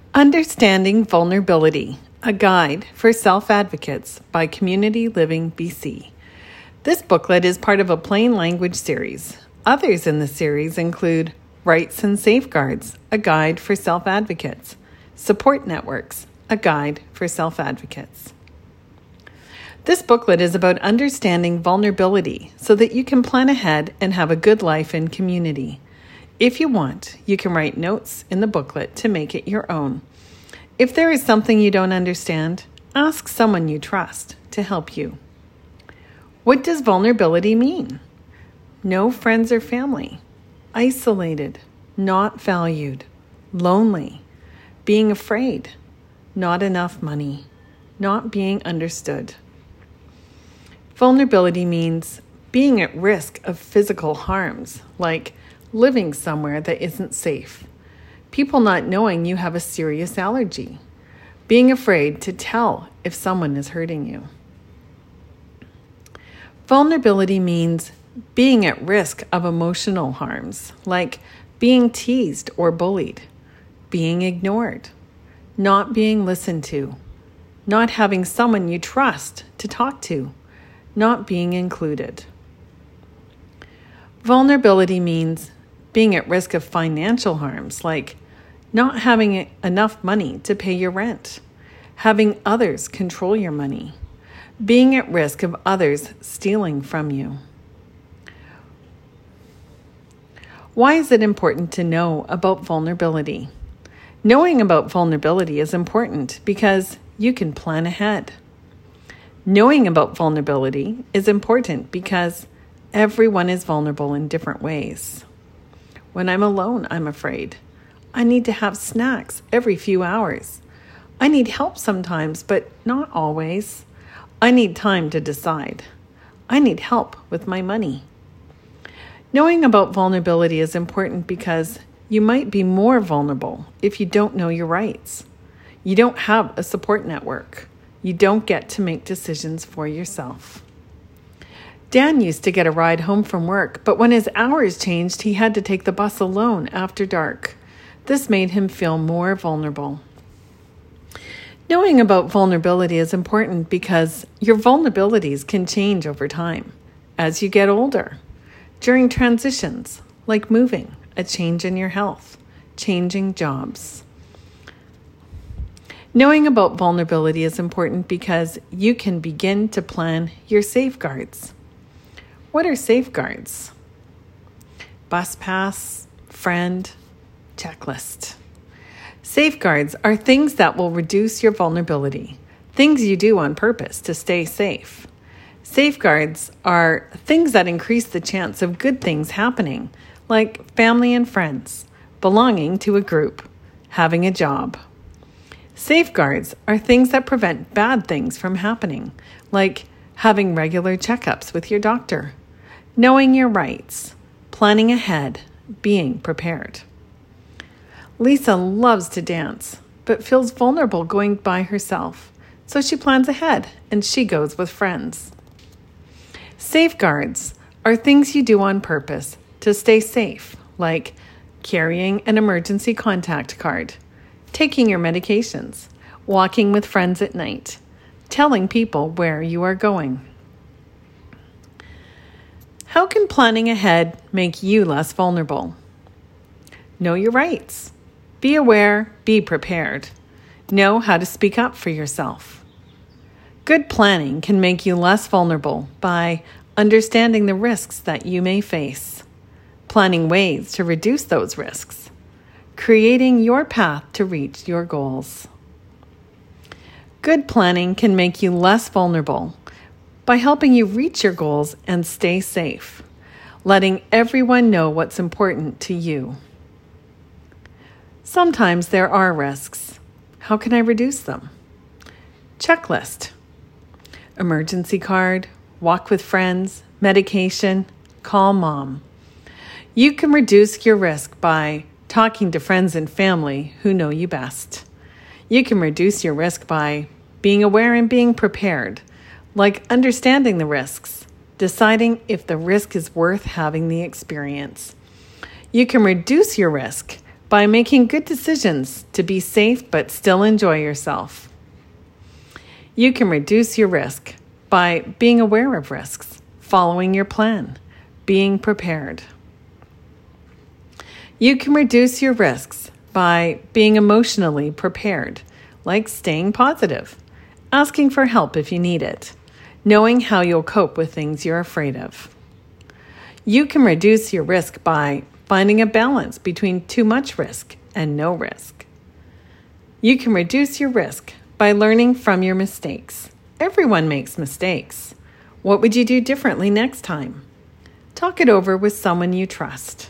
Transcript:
Understanding Vulnerability, a Guide for Self-Advocates by Community Living BC. This booklet is part of a plain language series. Others in the series include Rights and Safeguards, a Guide for Self-Advocates, Support Networks, a Guide for Self-Advocates. This booklet is about understanding vulnerability so that you can plan ahead and have a good life in community. If you want, you can write notes in the booklet to make it your own. If there is something you don't understand, ask someone you trust to help you. What does vulnerability mean? No friends or family, isolated, not valued, lonely, being afraid, not enough money, not being understood. Vulnerability means being at risk of physical harms, like living somewhere that isn't safe, people not knowing you have a serious allergy, being afraid to tell if someone is hurting you. Vulnerability means being at risk of emotional harms, like being teased or bullied, being ignored, not being listened to, not having someone you trust to talk to, not being included. Vulnerability means being at risk of financial harms, like not having enough money to pay your rent, having others control your money, being at risk of others stealing from you. Why is it important to know about vulnerability? Knowing about vulnerability is important because you can plan ahead. Knowing about vulnerability is important because everyone is vulnerable in different ways. When I'm alone, I'm afraid. I need to have snacks every few hours. I need help sometimes, but not always. I need time to decide. I need help with my money. Knowing about vulnerability is important because you might be more vulnerable if you don't know your rights. You don't have a support network. You don't get to make decisions for yourself. Dan used to get a ride home from work, but when his hours changed, he had to take the bus alone after dark. This made him feel more vulnerable. Knowing about vulnerability is important because your vulnerabilities can change over time as you get older, during transitions like moving, a change in your health, changing jobs. Knowing about vulnerability is important because you can begin to plan your safeguards. What are safeguards? Bus pass, friend, checklist. Safeguards are things that will reduce your vulnerability, things you do on purpose to stay safe. Safeguards are things that increase the chance of good things happening, like family and friends, belonging to a group, having a job. Safeguards are things that prevent bad things from happening, like having regular checkups with your doctor, knowing your rights, planning ahead, being prepared. Lisa loves to dance, but feels vulnerable going by herself, so she plans ahead and she goes with friends. Safeguards are things you do on purpose to stay safe, like carrying an emergency contact card, taking your medications, walking with friends at night, telling people where you are going. How can planning ahead make you less vulnerable? Know your rights. Be aware, be prepared. Know how to speak up for yourself. Good planning can make you less vulnerable by understanding the risks that you may face, planning ways to reduce those risks, creating your path to reach your goals. Good planning can make you less vulnerable by helping you reach your goals and stay safe, letting everyone know what's important to you. Sometimes there are risks. How can I reduce them? Checklist. Emergency card, walk with friends, medication, call mom. You can reduce your risk by talking to friends and family who know you best. You can reduce your risk by being aware and being prepared, like understanding the risks, deciding if the risk is worth having the experience. You can reduce your risk by making good decisions to be safe but still enjoy yourself. You can reduce your risk by being aware of risks, following your plan, being prepared. You can reduce your risks by being emotionally prepared, like staying positive, asking for help if you need it, knowing how you'll cope with things you're afraid of. You can reduce your risk by finding a balance between too much risk and no risk. You can reduce your risk by learning from your mistakes. Everyone makes mistakes. What would you do differently next time? Talk it over with someone you trust.